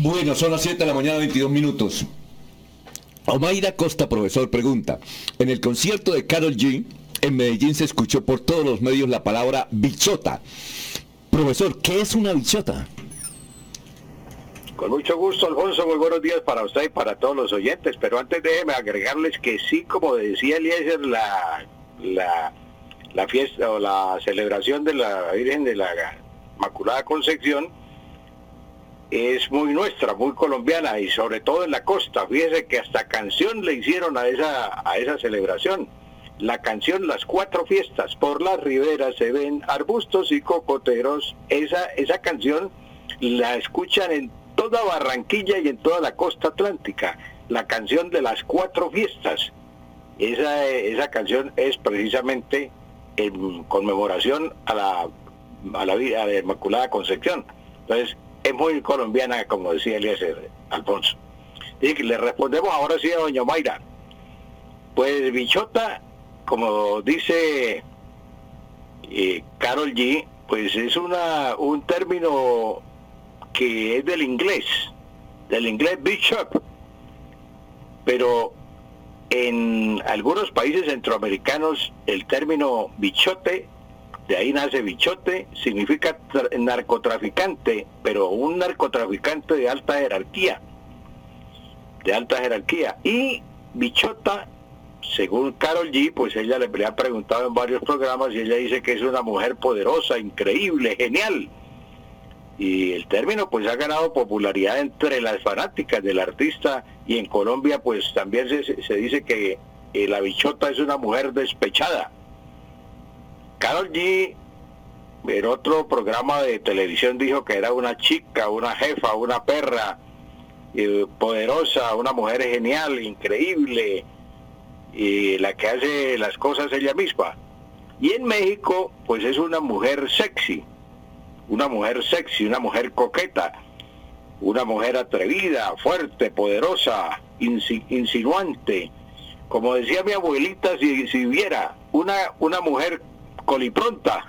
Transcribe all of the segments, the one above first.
Bueno, son las 7 de la mañana, 22 minutos. Omaira Costa, profesor, pregunta: en el concierto de Karol G en Medellín se escuchó por todos los medios la palabra bichota. Profesor, ¿qué es una bichota? Con mucho gusto, Alfonso, muy buenos días para usted y para todos los oyentes, pero antes déjeme agregarles que sí, como decía Eliezer, la fiesta o la celebración de la Virgen de la Inmaculada Concepción es muy nuestra, muy colombiana, y sobre todo en la costa. Fíjese que hasta canción le hicieron a esa celebración. La canción Las Cuatro Fiestas, por las riberas se ven arbustos y cocoteros. Esa canción la escuchan en toda Barranquilla y en toda la costa atlántica. La canción de Las Cuatro Fiestas. Esa canción es precisamente en conmemoración a la Inmaculada Concepción. Entonces, es muy colombiana, como decía Eliezer, Alfonso. Y le respondemos ahora sí a doña Mayra. Pues bichota, como dice Karol G, pues es un término que es del inglés bishop, pero en algunos países centroamericanos el término bichote, de ahí nace bichote, significa narcotraficante, pero un narcotraficante de alta jerarquía. Y bichota, según Karol G, pues ella le ha preguntado en varios programas y ella dice que es una mujer poderosa, increíble, genial. Y el término pues ha ganado popularidad entre las fanáticas del artista, y en Colombia pues también se dice que la bichota es una mujer despechada. Karol G en otro programa de televisión dijo que era una chica, una jefa, una perra poderosa, una mujer genial, increíble, y la que hace las cosas ella misma. Y en México pues es una mujer sexy, una mujer coqueta, una mujer atrevida, fuerte, poderosa, insinuante. Como decía mi abuelita, si viera una mujer colipronta,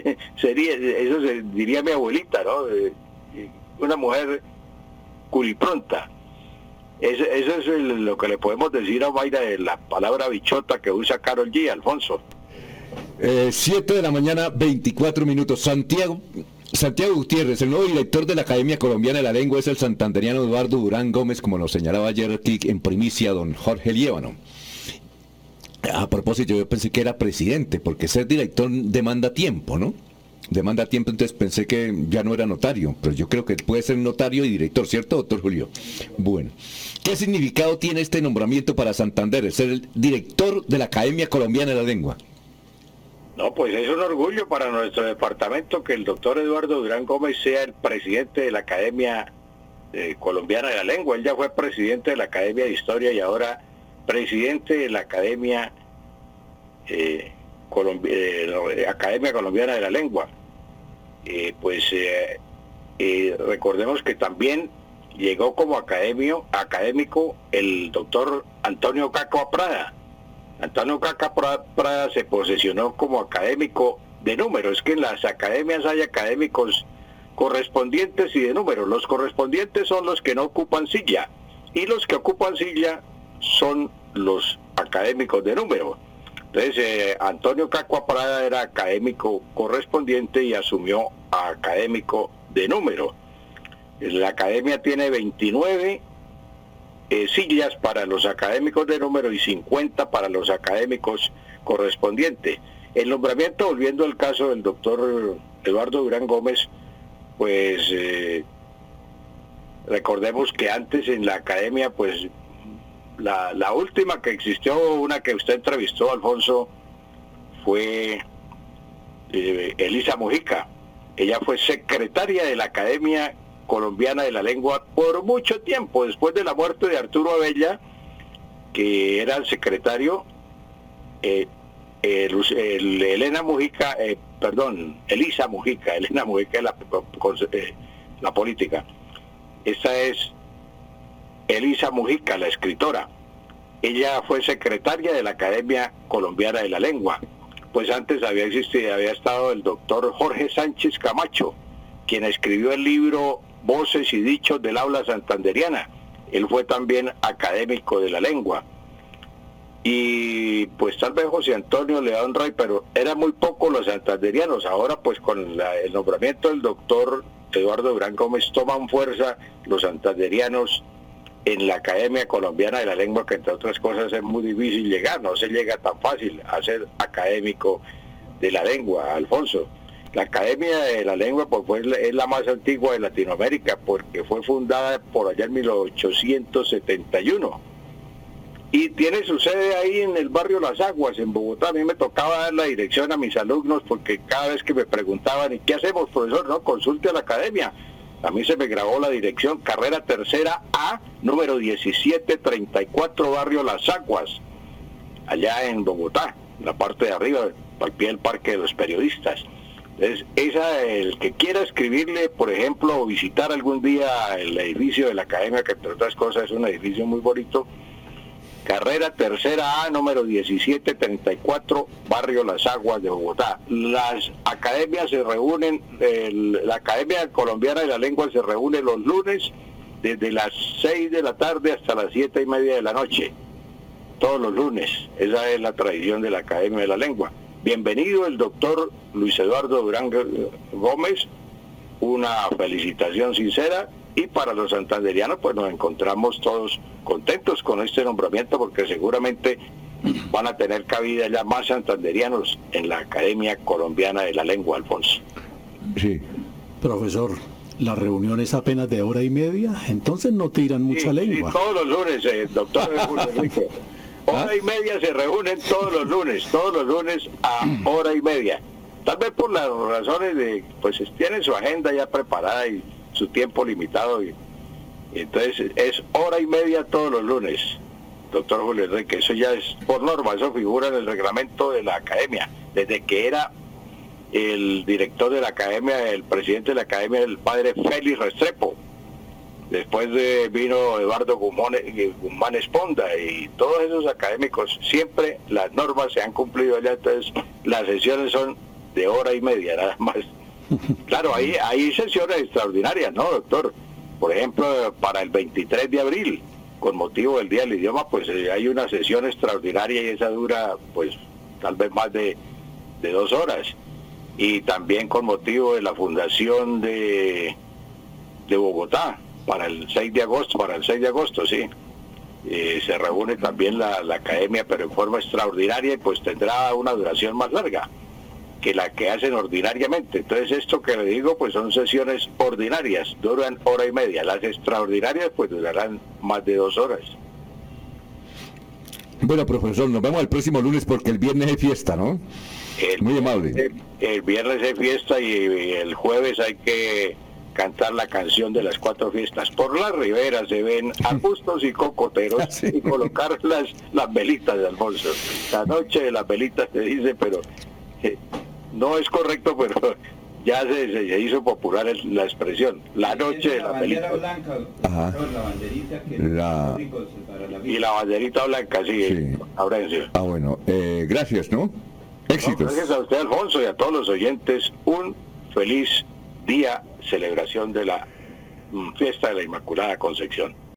diría mi abuelita, ¿no? Una mujer culipronta. Eso es lo que le podemos decir a Mayra de la palabra bichota que usa Karol G, Alfonso. 7 de la mañana, 24 minutos. Santiago Gutiérrez, el nuevo director de la Academia Colombiana de la Lengua, es el santanderiano Eduardo Durán Gómez, como nos señalaba ayer aquí en primicia don Jorge Liévano. A propósito, yo pensé que era presidente, porque ser director demanda tiempo, ¿no? Demanda tiempo, entonces pensé que ya no era notario, pero yo creo que puede ser notario y director, ¿cierto, doctor Julio? Bueno, ¿qué significado tiene este nombramiento para Santander, ser el director de la Academia Colombiana de la Lengua? No, pues es un orgullo para nuestro departamento que el doctor Eduardo Durán Gómez sea el presidente de la Academia Colombiana de la Lengua. Él ya fue presidente de la Academia de Historia y ahora presidente de la Academia Academia Colombiana de la Lengua. Recordemos que también llegó como académico el doctor Antonio Cacua Prada. Antonio Cacua Prada se posesionó como académico de número. Es que en las academias hay académicos correspondientes y de número. Los correspondientes son los que no ocupan silla, y los que ocupan silla son los académicos de número. Entonces Antonio Cacua Prada era académico correspondiente y asumió a académico de número. La academia tiene 29 sillas para los académicos de número y 50 para los académicos correspondientes. El nombramiento, volviendo al caso del doctor Eduardo Durán Gómez, pues recordemos que antes en la academia, pues la última que existió, una que usted entrevistó, Alfonso, fue Elisa Mujica. Ella fue secretaria de la Academia Colombiana de la Lengua por mucho tiempo, después de la muerte de Arturo Abella, que era el secretario. Elisa Mujica es la política. Esta es Elisa Mujica, la escritora. Ella fue secretaria de la Academia Colombiana de la Lengua. Pues antes había estado el doctor Jorge Sánchez Camacho, quien escribió el libro voces y dichos del habla santanderiana. Él fue también académico de la lengua. Y pues tal vez José Antonio le da un rey, pero eran muy pocos los santanderianos. Ahora pues con el nombramiento del doctor Eduardo Durán Gómez toman fuerza los santanderianos en la Academia Colombiana de la Lengua, que entre otras cosas es muy difícil llegar, no se llega tan fácil a ser académico de la lengua, Alfonso. La Academia de la Lengua pues es la más antigua de Latinoamérica porque fue fundada por allá en 1871 y tiene su sede ahí en el barrio Las Aguas, en Bogotá. A mí me tocaba dar la dirección a mis alumnos porque cada vez que me preguntaban, ¿y qué hacemos, profesor? No, consulte a la Academia. A mí se me grabó la dirección, carrera tercera A, número 1734, barrio Las Aguas, allá en Bogotá, en la parte de arriba, al pie del Parque de los Periodistas. Entonces, el que quiera escribirle, por ejemplo, o visitar algún día el edificio de la Academia, que entre otras cosas es un edificio muy bonito, carrera tercera A, número 1734, barrio Las Aguas de Bogotá. Las academias se reúnen, la Academia Colombiana de la Lengua se reúne los lunes desde las 6 de la tarde hasta las 7:30 de la noche. Todos los lunes. Esa es la tradición de la Academia de la Lengua. Bienvenido el doctor Luis Eduardo Durán Gómez. Una felicitación sincera. Y para los santanderianos, pues nos encontramos todos contentos con este nombramiento porque seguramente van a tener cabida ya más santanderianos en la Academia Colombiana de la Lengua, Alfonso. Sí. Profesor, la reunión es apenas de hora y media, entonces no tiran mucha lengua. Sí, todos los lunes, doctor Enrique. Hora y media se reúnen todos los lunes a hora y media. Tal vez por las razones de, pues tienen su agenda ya preparada y su tiempo limitado, y entonces es hora y media todos los lunes, doctor Julio Enrique. Eso ya es por norma, eso figura en el reglamento de la Academia, desde que era el director de la Academia, el presidente de la Academia, el padre Félix Restrepo. Después vino Eduardo Guzmán Esponda y todos esos académicos, siempre las normas se han cumplido allá, entonces las sesiones son de hora y media nada más. Claro, hay sesiones extraordinarias, ¿no, doctor? Por ejemplo, para el 23 de abril, con motivo del Día del Idioma, pues hay una sesión extraordinaria y esa dura, pues, tal vez más de 2 horas. Y también con motivo de la fundación de Bogotá, para el 6 de agosto, sí. Se reúne también la Academia, pero en forma extraordinaria y pues tendrá una duración más larga que la que hacen ordinariamente. Entonces esto que le digo pues son sesiones ordinarias, duran hora y media. Las extraordinarias pues durarán más de 2 horas. Bueno, profesor, nos vemos el próximo lunes porque el viernes es fiesta, ¿no? Muy amable. El viernes es fiesta y el jueves hay que cantar la canción de las 4 fiestas. Por la ribera se ven arbustos y cocoteros sí. Y colocar las velitas de Alfonso. La noche de las velitas se dice, pero no es correcto, pero ya se hizo popular la expresión. La noche de las velitas. Blanca, ajá. La banderita que para la y la banderita blanca, sí. Aurencio. Bueno, gracias, ¿no? Éxitos. Gracias a usted, Alfonso, y a todos los oyentes. Un feliz día, celebración de la fiesta de la Inmaculada Concepción.